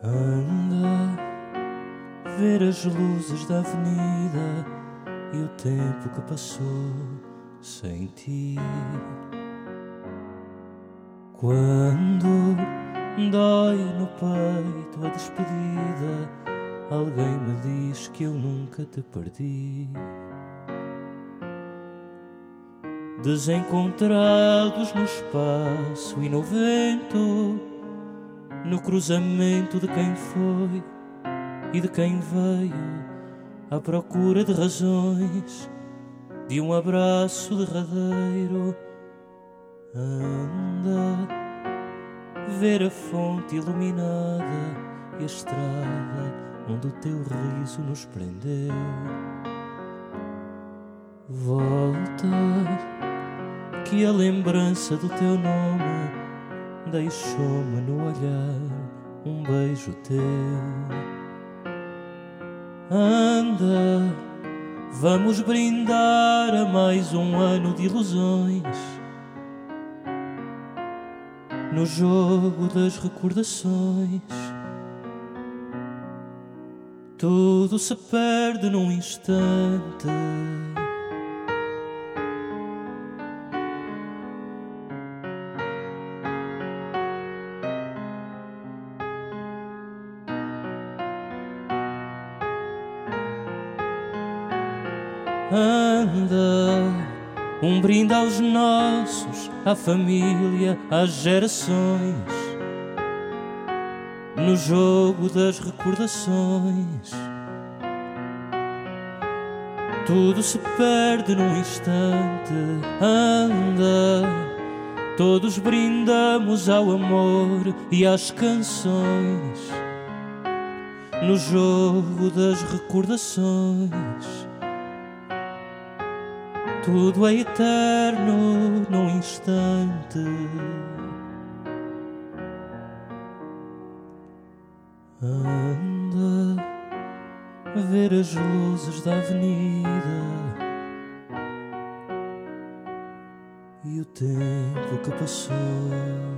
Anda, ver as luzes da avenida e o tempo que passou sem ti. Quando dói no peito a despedida, alguém me diz que eu nunca te perdi. Desencontrados no espaço e no vento, no cruzamento de quem foi e de quem veio, à procura de razões, de um abraço derradeiro. Anda, ver a fonte iluminada e a estrada onde o teu riso nos prendeu. Volta, que a lembrança do teu nome deixou-me no olhar um beijo teu. Anda, vamos brindar a mais um ano de ilusões, no jogo das recordações. Tudo se perde num instante. Anda, um brinde aos nossos, à família, às gerações, no jogo das recordações. Tudo se perde num instante. Anda, todos brindamos ao amor e às canções, no jogo das recordações. Tudo é eterno num instante. Anda, a ver as luzes da avenida e o tempo que passou.